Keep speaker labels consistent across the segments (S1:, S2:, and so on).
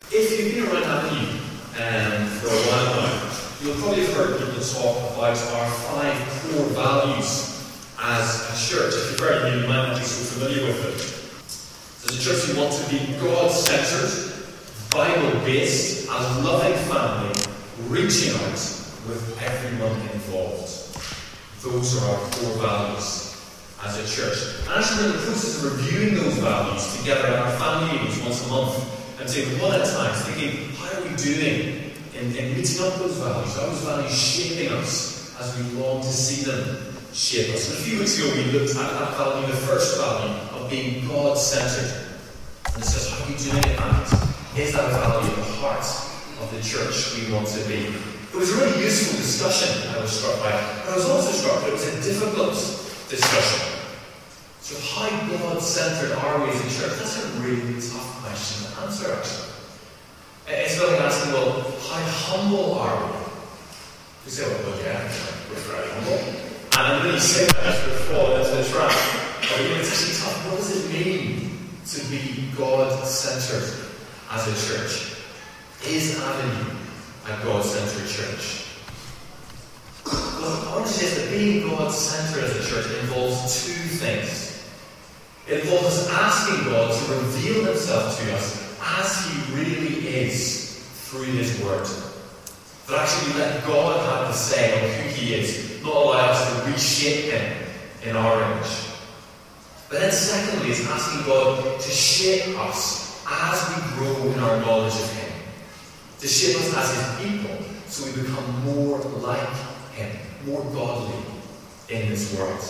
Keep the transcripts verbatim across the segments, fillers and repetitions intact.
S1: If you've been around Avenue um, for a while now, you'll probably have heard people talk about our five core values as a church. If you're very new, you might not be so familiar with it. As a church, we want to be God-centred, Bible-based, a loving family, reaching out with everyone involved. Those are our core values as a church. And actually, we're in the process of reviewing those values together at our family meetings once a month, and taking one at a time, thinking, how are we doing in, in meeting up those values? Are those values shaping us as we long to see them shape us? And a few weeks ago, we looked at that value, the first value of being God-centred. And it says, how are we doing in that? Is that a value at the heart of the church we want to be? It was a really useful discussion I was struck by. But I was also struck that it was a difficult discussion. So how God-centred are we as a church? That's a really tough question to answer, actually. It's like asking, well, how humble are we? You say, well, yeah, we're very humble. And I'm really saying that as we're falling into the trap. But it's actually tough. What does it mean to be God-centred as a church? Is Avenue a God-centred church? Well, I want to say that being God-centred as a church involves two things. It involves us asking God to reveal himself to us as he really is through his word. That actually we let God have the say on who he is, not allow us to reshape him in our image. But then secondly, it's asking God to shape us as we grow in our knowledge of him. To shape us as his people, so we become more like him, more godly in this world.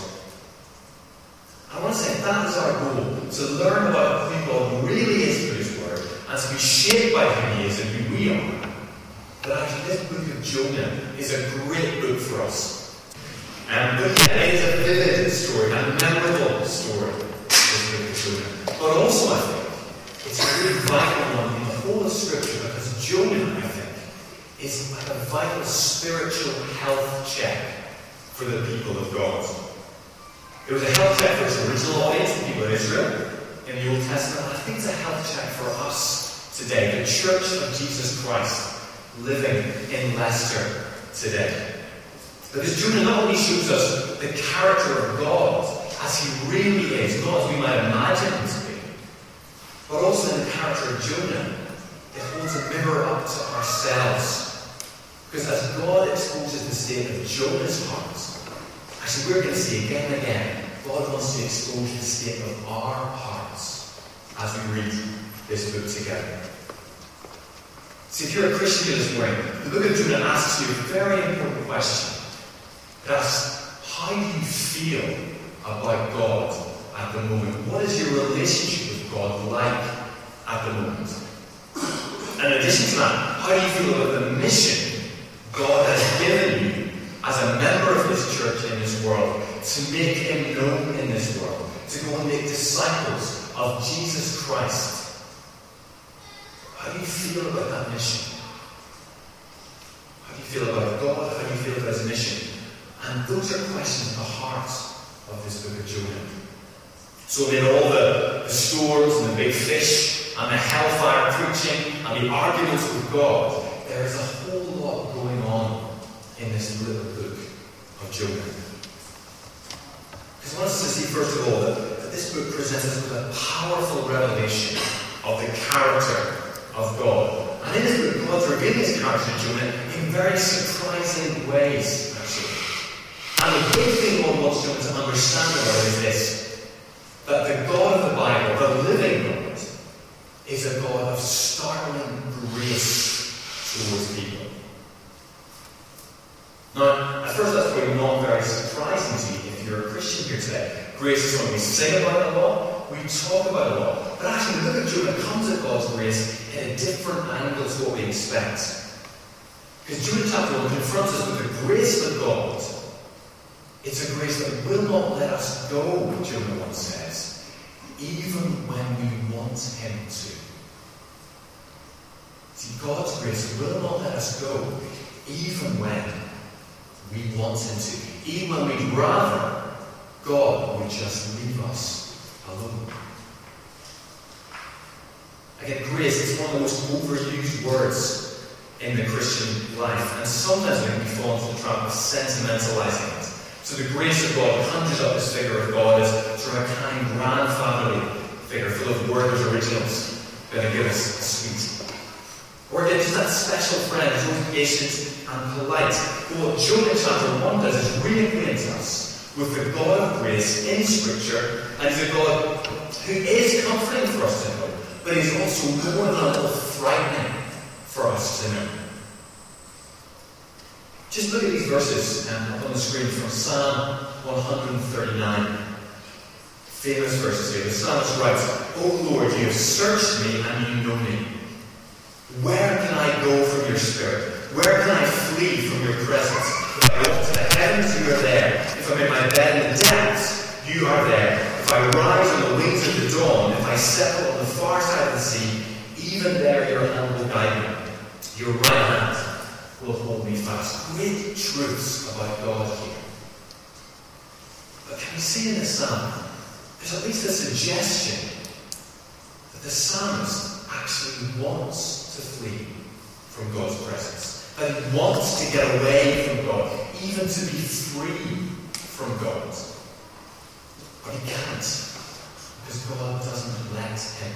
S1: I want to say that is our goal, to learn about who God really is through his word, and to be shaped by who he is and who we are. But actually this book of Jonah is a great book for us. And um, it is a vivid story, a memorable story, this book of Jonah. But also I think it's a really vital one in the whole of Scripture, because Jonah, I think, is like a vital spiritual health check for the people of God. It was a health check for its original audience, the people of Israel, in the Old Testament. I think it's a health check for us today, the Church of Jesus Christ, living in Leicester today. Because Jonah not only shows us the character of God as he really is, not as we might imagine him to be, but also in the character of Jonah, it holds a mirror up to ourselves. Because as God exposes the state of Jonah's heart, actually we're going to see again and again, God wants to expose the state of our hearts as we read this book together. See, if you're a Christian here this morning, the book of Jonah asks you a very important question. It asks, how do you feel about God at the moment? What is your relationship with God like at the moment? And in addition to that, how do you feel about the mission God has given you as a member of this church in this world, to make him known in this world, to go and make disciples of Jesus Christ? How do you feel about that mission? How do you feel about God? How do you feel about his mission? And those are questions at the heart of this book of Jonah. So amid all the, the storms and the big fish and the hellfire preaching and the arguments with God, there is a whole lot going on in this little book of Jonah. Because I want us to see, first of all, that, that this book presents us with a powerful revelation of the character of God. And in this book, God's revealing his character to Jonah in very surprising ways, actually. And the big thing God wants Jonah to understand about it is this: that the God of the Bible, the living God, is a God of startling grace towards people. Now, at first that's probably not very surprising to you if you're a Christian here today. Grace is something we sing about a lot, we talk about a lot. But actually, the book of Jonah comes at God's grace in a different angle to what we expect. Because Jonah chapter one confronts us with the grace of God. It's a grace that will not let us go, Jonah once says, even when we want him to. See, God's grace will not let us go, even when we want him to. Even when we'd rather God would just leave us alone. Again, grace is one of the most overused words in the Christian life, and sometimes we can fall into the trap of sentimentalizing it. So the grace of God conjures up this figure of God as sort of a kind grandfatherly figure full of Werther's originals going to give us a sweet. Or again, just that special friend who's always patient and polite. But what Jonah chapter one does is reacquaint us with the God of grace in Scripture, and He's a God who is comforting for us to know, but He's also more than a little frightening for us to know. Just look at these verses um, up on the screen from Psalm one thirty-nine. Famous verses here. The psalmist writes, "O Lord, you have searched me and you know me. Where can I go from your spirit? Where can I flee from your presence? If I walk to the heavens, you are there. If I'm in my bed in the depths, you are there. If I rise on the wings of the dawn, if I settle on the far side of the sea, even there your hand will guide me. Your right hand will hold me fast." Great truths about God here. But can we see in this psalm, there's at least a suggestion that the psalmist actually wants to flee from God's presence. That he wants to get away from God, even to be free from God. But he can't, because God doesn't let him.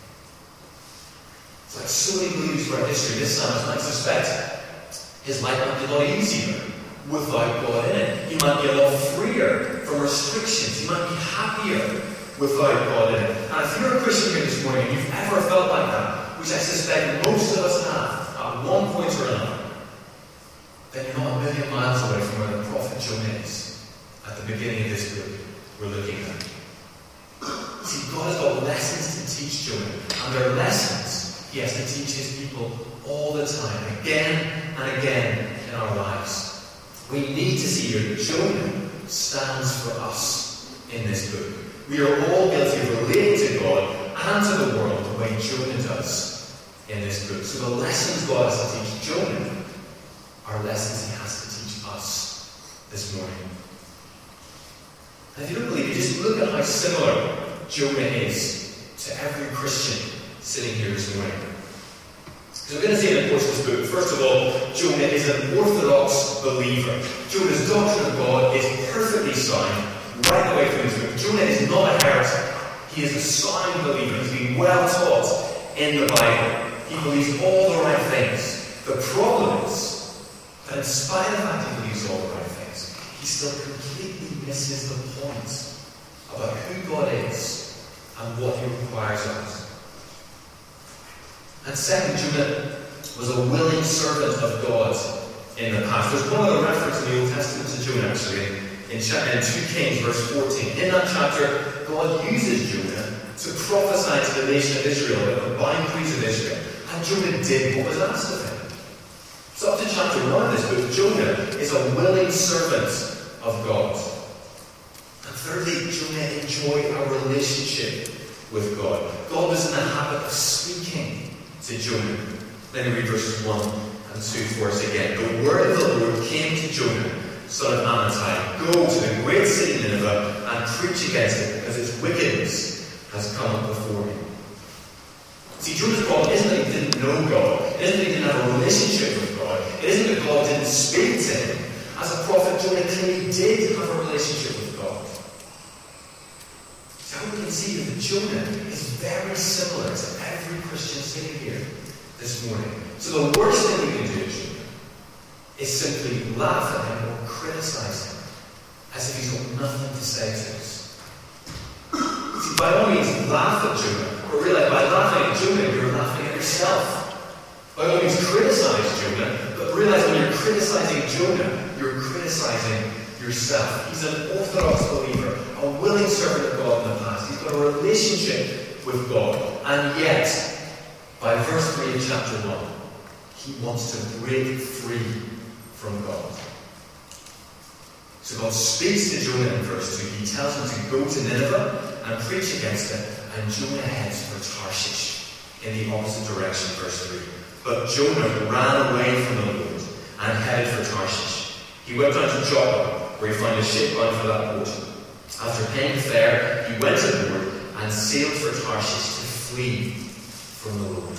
S1: It's like so many believers throughout history, this psalmist might suspect his life might be a lot easier without God in it. He might be a lot freer from restrictions. He might be happier without God in it. And if you're a Christian here this morning and you've ever felt like that, which I suspect most of us have at one point or another, then you're not a million miles away from where the prophet Jonah is at the beginning of this book we're looking at. See, God has got lessons to teach Jonah, and there are lessons he has to teach his people all the time, again and again in our lives. We need to see here that Jonah stands for us in this book. We are all guilty of relating to God and to the world the way Jonah does in this book. So the lessons God has to teach Jonah are lessons he has to teach us this morning. And if you don't believe me, just look at how similar Jonah is to every Christian sitting here this morning. So we're going to see in the course of this book, first of all, Jonah is an orthodox believer. Jonah's doctrine of God is perfectly sound right away from this book. Jonah is not a heretic. He is a sound believer. He's been well taught in the Bible. He believes all the right things. The problem is that in spite of the fact he believes all the right things, he still completely misses the point about who God is and what he requires of us. And second, Jonah was a willing servant of God in the past. There's one other reference in the Old Testament to Jonah, actually, in, in two Kings, verse fourteen. In that chapter, God uses Jonah to prophesy to the nation of Israel about the boundaries of Israel. And Jonah did what was asked of him. So up to chapter one of this book, Jonah is a willing servant of God. And thirdly, Jonah enjoyed a relationship with God. God was in the habit of speaking to Jonah. Then we read verses one and two for us again. The word of the Lord came to Jonah, son of Amittai. Go to the great city Nineveh and preach against it, because its wickedness has come up before me. See, Jonah's problem isn't that he didn't know God. It isn't that he didn't have a relationship with God. It isn't that God didn't speak to him. As a prophet, Jonah clearly did have a relationship with God. So we can see that Jonah is very similar to every Christian sitting here this morning. So the worst thing we can do to Jonah is simply laugh at him or criticize him as if he's got nothing to say to us. See, by all means, laugh at Jonah, but realize by laughing at Jonah, you're laughing at yourself. By all means, criticize Jonah, but realize when you're criticizing Jonah, you're criticizing yourself. He's an orthodox believer, a willing servant of God in the past. He's got a relationship with God. And yet, by verse three of chapter one, he wants to break free from God. So God speaks to Jonah in verse two. He tells him to go to Nineveh and preach against it. And Jonah heads for Tarshish in the opposite direction, verse three. But Jonah ran away from the Lord and headed for Tarshish. He went down to Joppa, where he found a ship bound for that port. After paying the fare, he went aboard and sailed for Tarshish to flee from the Lord.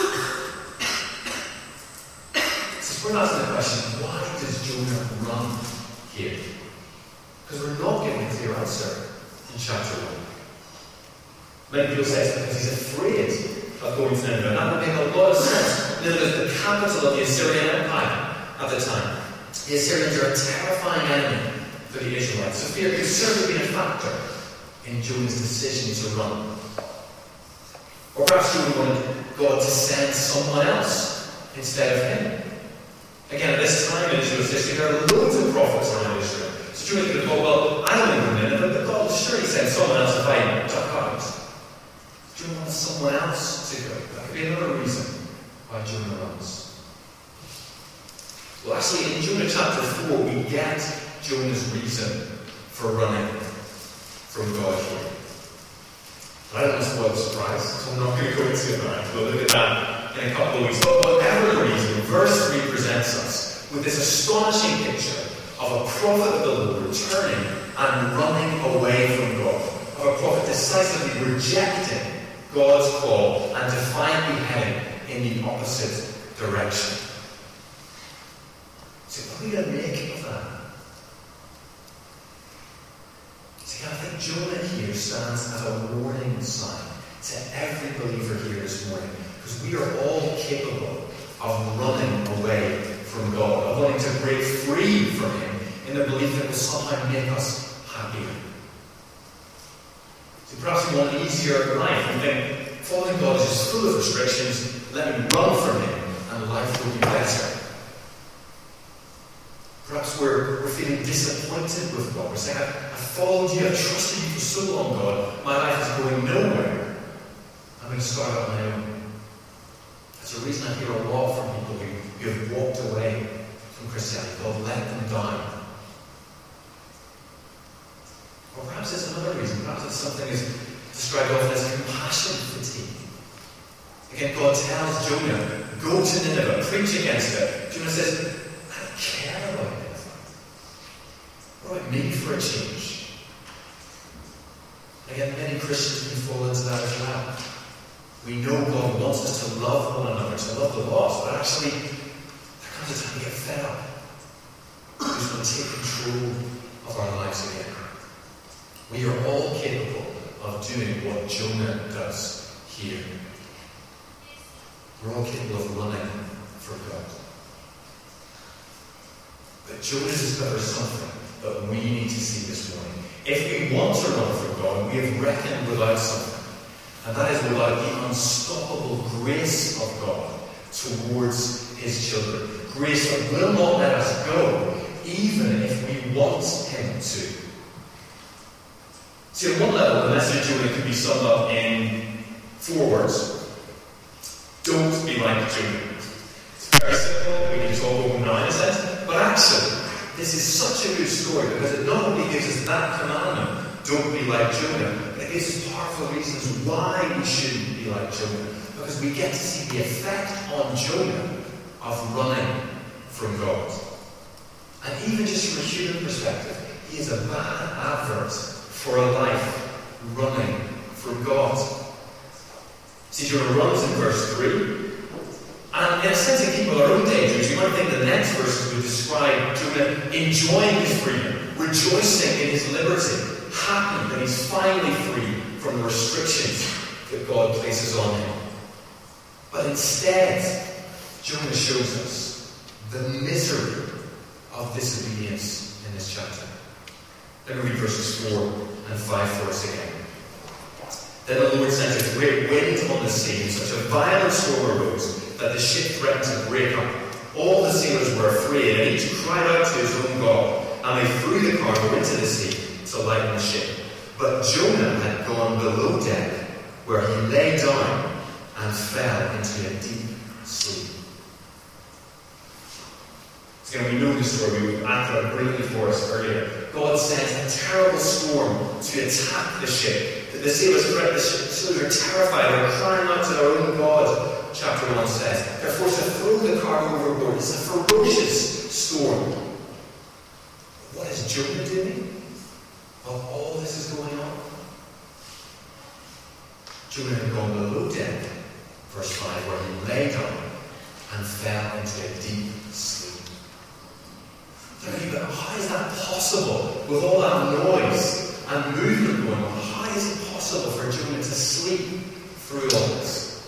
S1: So we're asking the question, why does Jonah run here? Because we're not getting a clear answer in chapter one. Many people say it's because he's afraid of going to Nineveh, and that would make a lot of sense. Nineveh is the capital of the Assyrian Empire at the time. The Assyrians are a terrifying enemy for the Israelites, so fear could certainly be a factor in Jonah's decision to run. Or perhaps Jonah wanted God to send someone else instead of him. Again, at this time in Israel's history, there are loads of prophets around Israel. So Jonah could have thought, well, I don't live in Nineveh, but God will surely send someone else if I duck out. Jonah wants someone else to go. That could be another reason why Jonah runs. Well, actually, in Jonah chapter four, we get Jonah's reason for running from God here. But I don't want to spoil the surprise, so I'm not going to go into it now. We'll look at that in a couple of weeks. But whatever the reason, verse three presents us with this astonishing picture of a prophet of the Lord returning and running away from God. Of a prophet decisively rejecting God's call and defiantly heading in the opposite direction. So what are we going to make of that? See, I think Jonah here stands as a warning sign to every believer here this morning, because we are all capable of running away from God, of wanting to break free from Him in the belief that it will somehow make us happier. See, perhaps we want an easier life. We think, following God is just full of restrictions, let me run from Him and life will be better. Perhaps we're, we're feeling disappointed with God. We're saying, I've, I've followed you, I've trusted you for so long, God. My life is going nowhere. I'm going to start out on my own. That's a reason I hear a lot from people who, who have walked away from Christianity. God let them down. Or perhaps it's another reason. Perhaps it's something as described often as compassion fatigue. Again, God tells Jonah, go to Nineveh, preach against it. Jonah says, I don't care about it. What do I need for a change? Again, many Christians can fall into that as well. We know God wants us to love one another, to love the lost, but actually, there comes a time we get fed up. We just want to take control of our lives again. We are all capable of doing what Jonah does here. We're all capable of running from God. But Jonah discovers something that we need to see this morning. If we want to run from God, we have reckoned without something. And that is without the unstoppable grace of God towards His children. Grace that will not let us go, even if we want Him to. See, at one level, the message of Jonah could be summed up in four words. Don't be like Jonah. It's very simple, we can just all go now in a sense. But actually, this is such a good story because it not only gives us that commandment, don't be like Jonah, but it gives us powerful reasons why we shouldn't be like Jonah. Because we get to see the effect on Jonah of running from God. And even just from a human perspective, he is a bad advert for a life running from God. See, Jonah runs in verse three. And in a sense, in keeping with our own dangers, you might think the next verses would describe Jonah enjoying his freedom, rejoicing in his liberty, happy that he's finally free from the restrictions that God places on him. But instead, Jonah shows us the misery of disobedience in this chapter. Let me read verses four and five for us again. Then the Lord sent a great wind on the sea, and such a violent storm arose that the ship threatened to break up. All the sailors were afraid, and each cried out to his own God, and they threw the cargo into the sea to lighten the ship. But Jonah had gone below deck, where he lay down and fell into a deep sleep. So, you know, we know the story. We've acted out brilliantly for us earlier. God sent a terrible storm to attack the ship. The sailors threat the ship. The sailors are terrified. They're crying out to their own God, chapter one says. They're forced to throw the cargo overboard. It's a ferocious storm. What is Jonah doing while all this is going on? Jonah had gone below deck verse five, where he lay down and fell into a deep sleep. But how is that possible with all that noise and movement going on? How is it possible for Jonah to sleep through all this?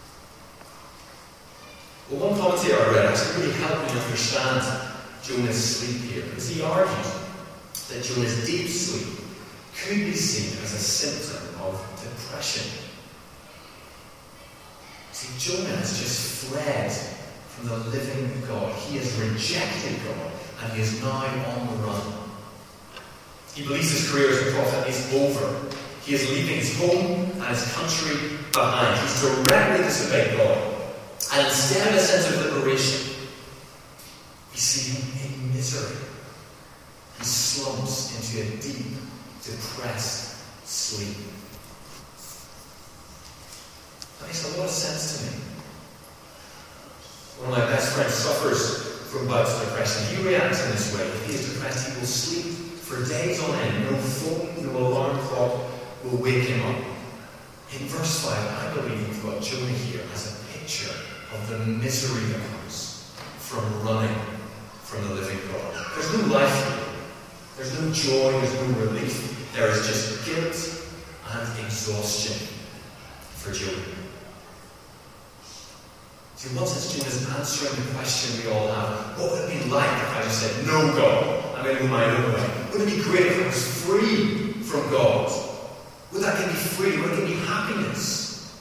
S1: Well, one commentator I read actually really helped me understand Jonah's sleep here, because he argued that Jonah's deep sleep could be seen as a symptom of depression. See, Jonah has just fled from the living God. He has rejected God, and he is now on the run. He believes his career as a prophet is over. He is leaving his home and his country behind. He's directly disobeyed God. And instead of a sense of liberation, we see him in misery. He slumps into a deep, depressed sleep. That makes a lot of sense to me. One of my best friends suffers from bouts of depression. He reacts in this way. If he is depressed, he will sleep for days on end. No phone, no alarm clock will wake him up. In verse five, I believe we've got Jonah here as a picture of the misery that comes from running from the living God. There's no life here. There's no joy, there's no relief. There is just guilt and exhaustion for Jonah. See, once it's Jonah's answering the question we all have, what would it be like if I just said, no God, I'm going to go my own way? Would it be great if I was free from God? Would that give me freedom? Would it give me happiness?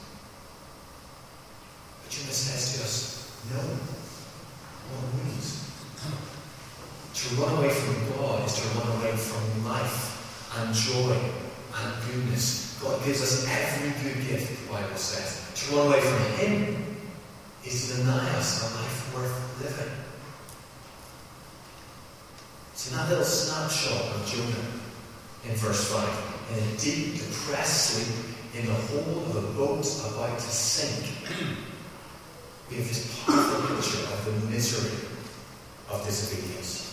S1: But Jonah says to us, no, God wouldn't. To run away from God is to run away from life and joy and goodness. God gives us every good gift, the Bible says. To run away from Him is to deny us a life worth living. See, that little snapshot of Jonah in verse five, in a deep, depressed sleep, in the hold of a boat about to sink, we have this powerful picture of the misery of disobedience.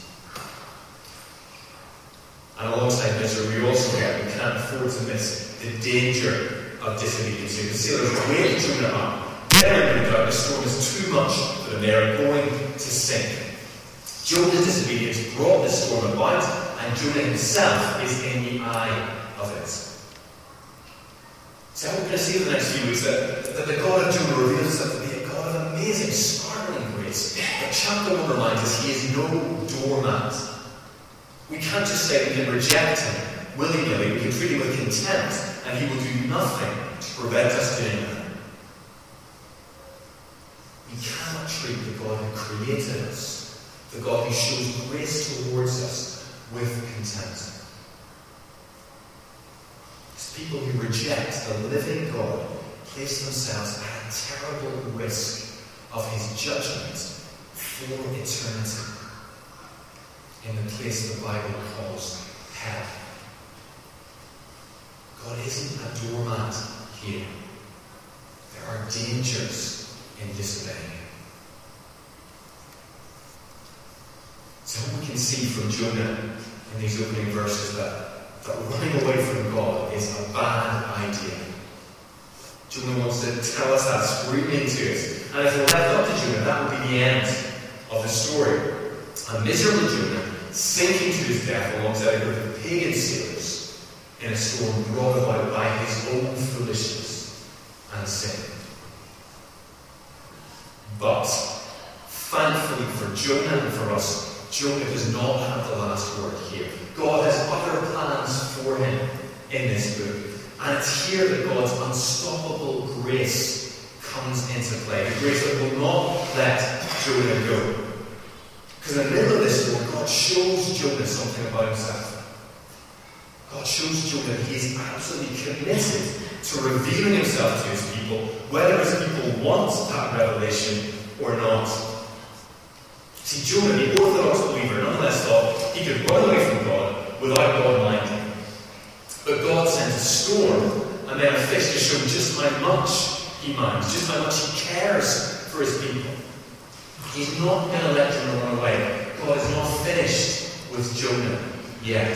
S1: And alongside misery, we also get, we can't afford to miss the danger of disobedience. You can see there's wave Jonah up. They're no doubt the storm is too much for them. They are going to sink. Jonah's disobedience brought the storm about, and Jonah himself is in the eye of it. So we're going to see in the next few weeks that, that the God of Jonah reveals himself to be a God of amazing, startling grace. But chapter one reminds us he is no doormat. We can't just say we can reject him willy-nilly. We can treat him with contempt, and he will do nothing to prevent us doing that. We cannot treat the God who created us, the God who shows grace towards us, with contempt. As people who reject the living God place themselves at a terrible risk of his judgment for eternity in the place the Bible calls hell. God isn't a doormat here. There are dangers in disobeying him. So we can see from Jonah in these opening verses that, that running away from God is a bad idea. Jonah wants to tell us that, screaming to us. And if we're left up to Jonah, that would be the end of the story. A miserable Jonah sinking to his death alongside a group of pagan sailors in a storm brought about by his own foolishness and sin. But, thankfully for Jonah and for us, Jonah does not have the last word here. God has other plans for him in this book. And it's here that God's unstoppable grace comes into play. The grace that will not let Jonah go. Because in the middle of this story, God shows Jonah something about himself. God shows Jonah that he is absolutely committed to revealing himself to his people, whether his people want that revelation or not. See, Jonah, the Orthodox believer, nonetheless thought he could run away from God without God minding. But God sent a storm and then a fish to show just how much he minds, just how much he cares for his people. He's not going to let Jonah run away. God is not finished with Jonah yet.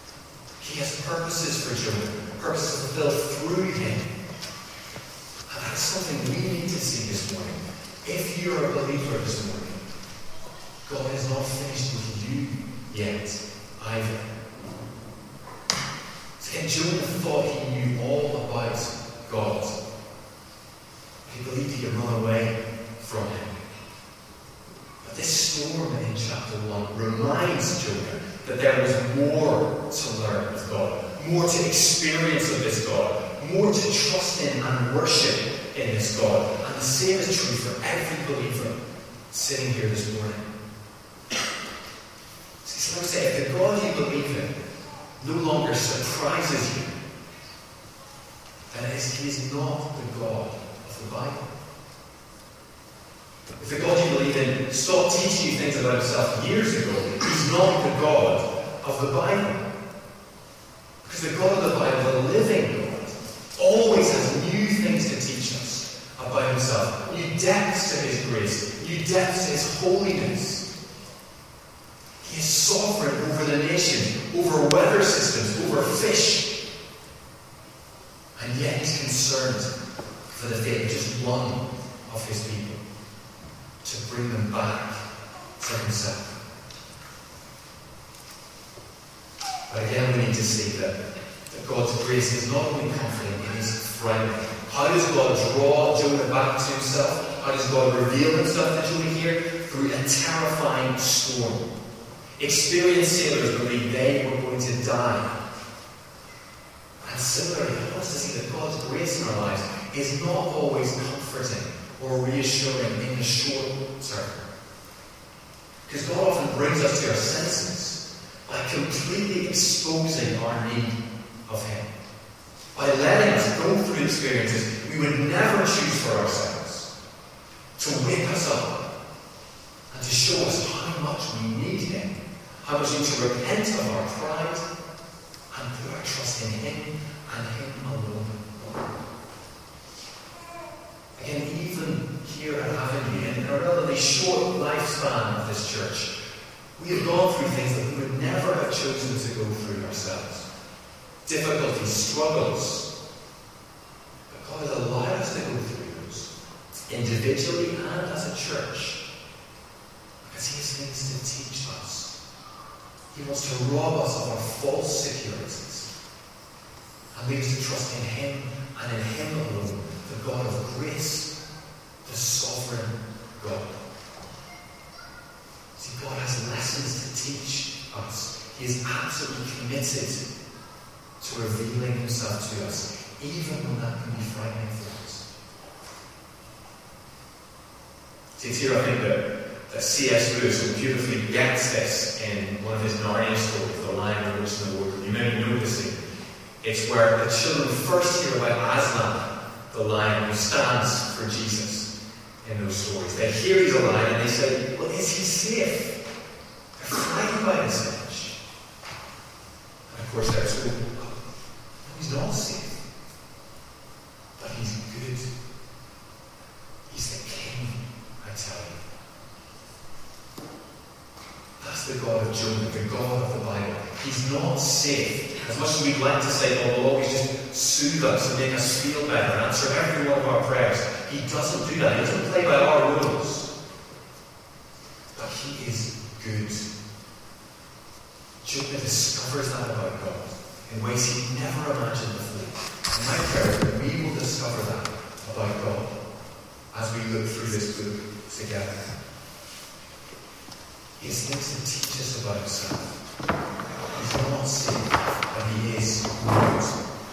S1: He has purposes for Jonah, purposes fulfilled through him. And that that's something we need to see this morning. If you're a believer this morning, God is not finished with you yet either. And Jonah thought he knew all about God. He believed he could run away from him. But this storm in chapter one reminds Jonah that there was more to learn of God, more to experience of this God, more to trust in and worship in this God. And the same is true for every believer sitting here this morning. See, so I would say, if the God you believe in no longer surprises you, then he is not the God of the Bible. If the God you believe in stopped teaching you things about himself years ago, he's not the God of the Bible. Because the God of the Bible, the living God, always has new things to teach us about himself, new depths to his grace, new depths to his holiness. He is sovereign over the nations, over weather systems, over fish. And yet he's concerned for the fate of just one of his people, to bring them back to himself. But again, we need to see that, that God's grace is not only comforting, it is frightening. How does God draw Jonah back to himself? How does God reveal himself to Jonah here? Through a terrifying storm. Experienced sailors believed they were going to die. And similarly, I want us to see that God's grace in our lives is not always comforting or reassuring in the short term. Because God often brings us to our senses by completely exposing our need of him. By letting us go through experiences we would never choose for ourselves. To wake us up and to show us how much we need him. How much we need to repent of our pride and put our trust in him and him alone. Again, even here at Avenue, in a relatively short lifespan of this church, we have gone through things that we would never have chosen to go through ourselves. Difficulties, struggles. But God has allowed us to go through those, individually and as a church, because he has things to teach us. He wants to rob us of our false securities and lead us to trust in him and in him alone, the God of grace, the sovereign God. See, God has lessons to teach us. He is absolutely committed to revealing himself to us, even when that can be frightening for us. See, it's here I think that that C S Lewis so beautifully gets this in one of his Narnia stories, The Lion, the Witch, and the Wardrobe. You may know the scene. It's where the children first hear about Aslan, the lion who stands for Jesus in those stories. They hear he's a lion and they say, well, is he safe? They're frightened by this image. And of course they're told, no, he's not safe. But he's good. He's the king, I tell you. That's the God of Jonah, the God of the Bible. He's not safe. As much as we'd like to say, oh, will always just soothe us and make us feel better and answer every one of our prayers, he doesn't do that. He doesn't play by our rules. But he is good. Jonah discovers that about God in ways he never imagined before. And my prayer is that we will discover that about God as we look through this book together. He has things to teach us about himself. He's not safe, but he is good.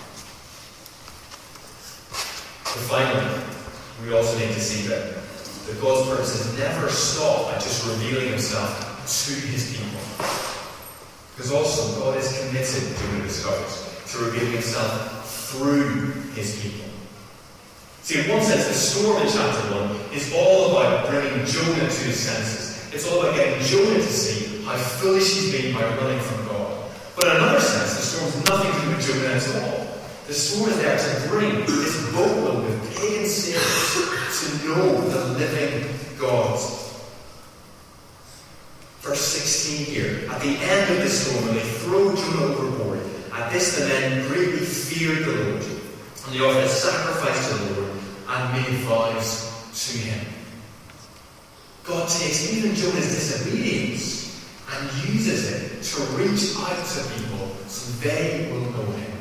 S1: But finally, we also need to see that, that God's purposes never stop at just revealing himself to his people. Because also, God is committed, Jonah discovers, to revealing himself through his people. See, in one sense, the storm in chapter one is all about bringing Jonah to his senses. It's all about getting Jonah to see how foolish he's been by running from God. But in another sense, the storm has nothing to do with Jonah at all. The storm is there to bring this boatload of pagan sailors to know the living God. Verse sixteen here. At the end of the storm, when they throw Jonah overboard, at this the men greatly feared the Lord, and they offered a sacrifice to the Lord, and made vows to him. God takes even Jonah's disobedience and uses it to reach out to people so they will know him.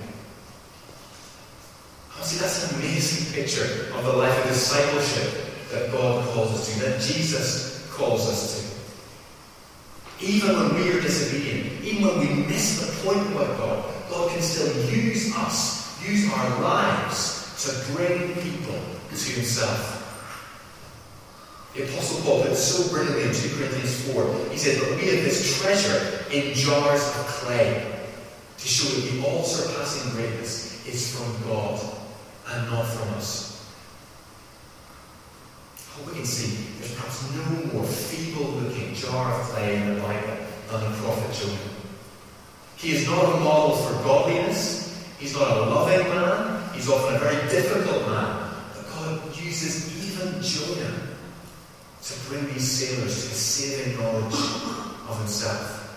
S1: See, that's an amazing picture of the life of discipleship that God calls us to, that Jesus calls us to. Even when we are disobedient, even when we miss the point about God, God can still use us, use our lives to bring people to himself. The Apostle Paul put it so brilliantly in two Corinthians four. He said, "But we have this treasure in jars of clay to show that the all-surpassing greatness is from God and not from us." I hope we can see there's perhaps no more feeble-looking jar of clay in the Bible than the prophet Jonah. He is not a model for godliness. He's not a loving man. He's often a very difficult man. But God uses even Jonah to bring these sailors to a saving knowledge of himself.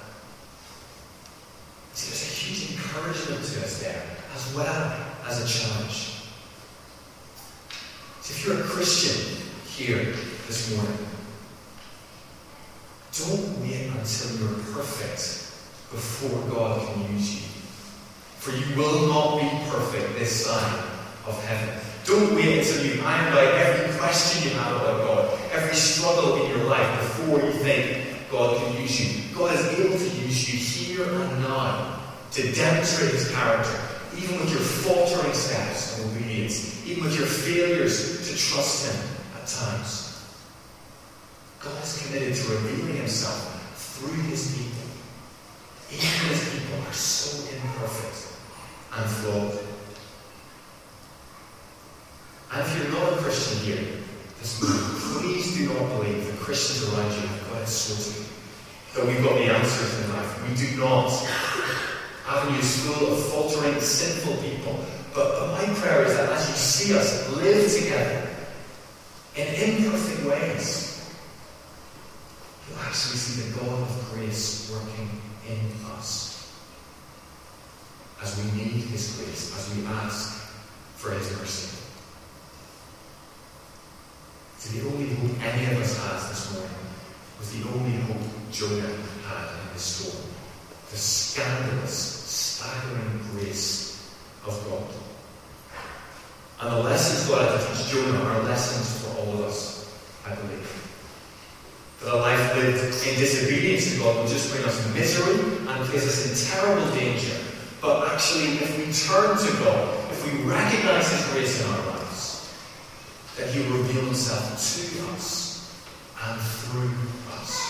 S1: See, there's a huge encouragement to us there, as well as a challenge. So if you're a Christian here this morning, don't wait until you're perfect before God can use you. For you will not be perfect this side of heaven. Don't wait until you iron out every question you have about God, every struggle in your life before you think God can use you. God is able to use you here and now to demonstrate his character, even with your faltering steps of obedience, even with your failures to trust him at times. God is committed to revealing himself through his people, even his people are so imperfect and flawed. And if you're not a Christian here this morning, please do not believe the Christians around you have got it sorted, that we've got the answers in life. We do not. Avenues full of faltering, sinful people. But, but my prayer is that as you see us live together in imperfect ways, you'll actually see the God of grace working in us as we need his grace, as we ask for his mercy. So the only hope any of us has this morning was the only hope Jonah had in his storm. The scandalous, staggering grace of God. And the lessons God had to teach Jonah are lessons for all of us, I believe. That a life lived in disobedience to God will just bring us misery and place us in terrible danger. But actually, if we turn to God, if we recognize his grace in our lives, that he will reveal himself to us and through us.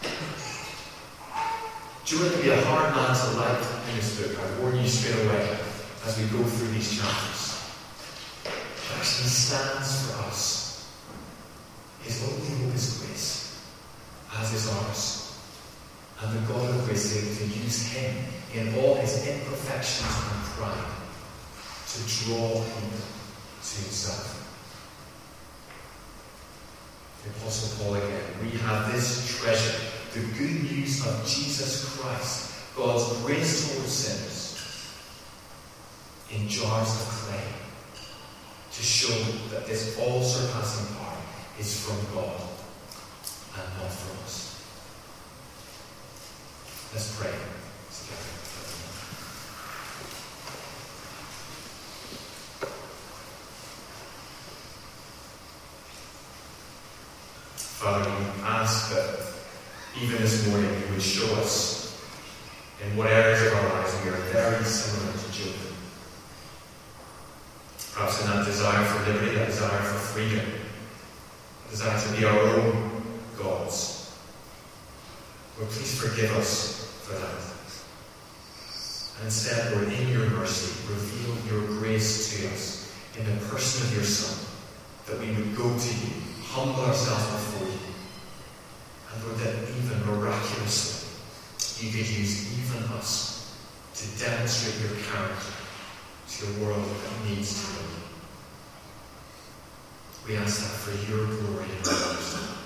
S1: Jonah can be a hard man to like in this book. I warn you straight away as we go through these chapters. But actually he stands for us. His only hope is grace, as is ours. And the God of grace is able to use him in all his imperfections and pride to draw people to himself. The Apostle Paul again, we have this treasure, the good news of Jesus Christ, God's grace towards sinners, in jars of clay, to show that this all-surpassing power is from God and not from us. Let's pray together. Father, we ask that even this morning you would show us in what areas of our lives we are very similar to Jonah. Perhaps in that desire for liberty, that desire for freedom, that desire to be our own gods. Lord, please forgive us for that. And instead, Lord, in your mercy, reveal your grace to us in the person of your Son, that we would go to you, humble ourselves before you, and Lord, that even miraculously you could use even us to demonstrate your character to a world that needs to know you. We ask that for your glory and our lives.